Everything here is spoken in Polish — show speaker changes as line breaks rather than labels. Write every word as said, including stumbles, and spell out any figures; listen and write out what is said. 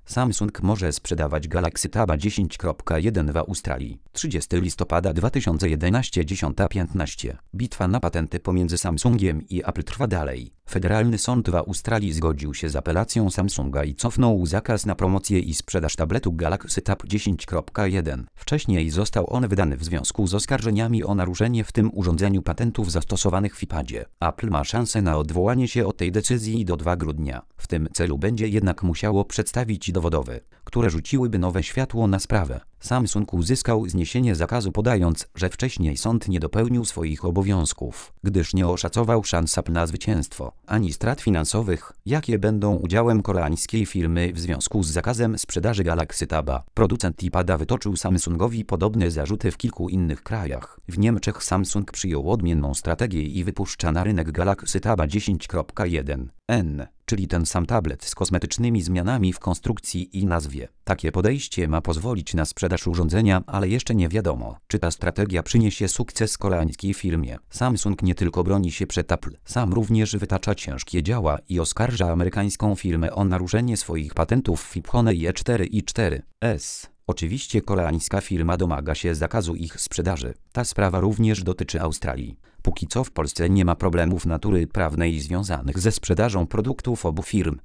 Samsung może sprzedawać Galaxy Tab dziesięć kropka jeden w Australii. trzydziestego listopada dwa tysiące jedenastego dziesiąta piętnaście. Bitwa na patenty pomiędzy Samsungiem i Apple trwa dalej. Federalny sąd w Australii zgodził się z apelacją Samsunga i cofnął zakaz na promocję i sprzedaż tabletu Galaxy Tab dziesięć kropka jeden. Wcześniej został on wydany w związku z oskarżeniami o naruszenie w tym urządzeniu patentów zastosowanych w iPadzie. Apple ma szansę na odwołanie się od tej decyzji do drugiego grudnia. W tym celu będzie jednak musiało przedstawić dowody, które rzuciłyby nowe światło na sprawę. Samsung uzyskał zniesienie zakazu, podając, że wcześniej sąd nie dopełnił swoich obowiązków, gdyż nie oszacował szans Apple na zwycięstwo, ani strat finansowych, jakie będą udziałem koreańskiej firmy w związku z zakazem sprzedaży Galaxy Taba. Producent iPada wytoczył Samsungowi podobne zarzuty w kilku innych krajach. W Niemczech Samsung przyjął odmienną strategię i wypuszcza na rynek Galaxy Tab dziesięć kropka jeden N, czyli ten sam tablet z kosmetycznymi zmianami w konstrukcji i nazwie. Takie podejście ma pozwolić na sprzedaż urządzenia, ale jeszcze nie wiadomo, czy ta strategia przyniesie sukces koreańskiej firmie. Samsung nie tylko broni się przed Apple, sam również wytacza ciężkie działa i oskarża amerykańską firmę o naruszenie swoich patentów w iPhone E cztery i cztery S. Oczywiście koreańska firma domaga się zakazu ich sprzedaży. Ta sprawa również dotyczy Australii. Póki co w Polsce nie ma problemów natury prawnej związanych ze sprzedażą produktów obu firm.